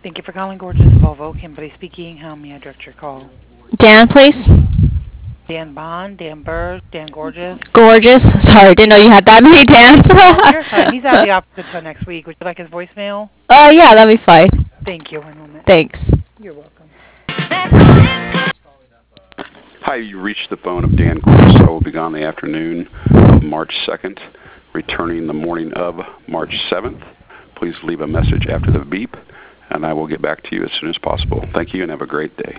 Thank you for calling Gorgeous Volvo. Kimberly speaking. How may I direct your call? Dan, please. Dan Bond, Dan Berg, Dan Gorgeous. Gorgeous. Sorry, didn't know you had that many Oh, you're fine. He's out of the office until next week. Would you like his voicemail? Yeah, that'd be fine. Thank you. One moment. Thanks. You're welcome. Hi, you reached the phone of Dan Gorgeous. I will be gone the afternoon of March 2nd, returning the morning of March 7th. Please leave a message after the beep, and I will get back to you as soon as possible. Thank you, and have a great day.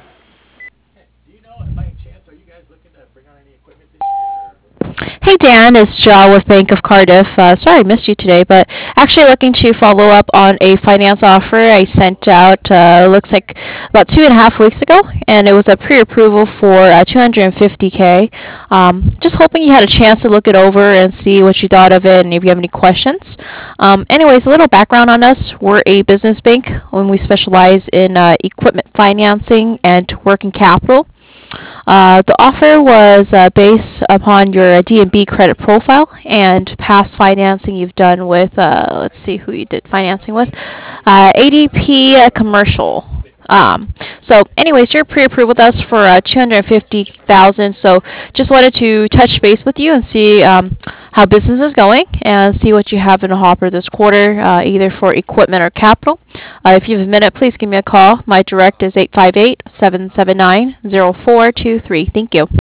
Hey Dan, it's Jill with Bank of Cardiff. Sorry I missed you today, but actually looking to follow up on a finance offer I sent out, looks like about 2.5 weeks ago, and it was a pre-approval for 250K. Just hoping you had a chance to look it over and see what you thought of it and if you have any questions. Anyways, a little background on us. We're a business bank and we specialize in equipment financing and working capital. The offer was based upon your D&B credit profile and past financing you've done with, let's see who you did financing with, ADP Commercial. Anyways, you're pre-approved with us for 250,000. So, just wanted to touch base with you and see how business is going and see what you have in the hopper this quarter, either for equipment or capital. If you have a minute, please give me a call. My direct is 858-779-0423. Thank you.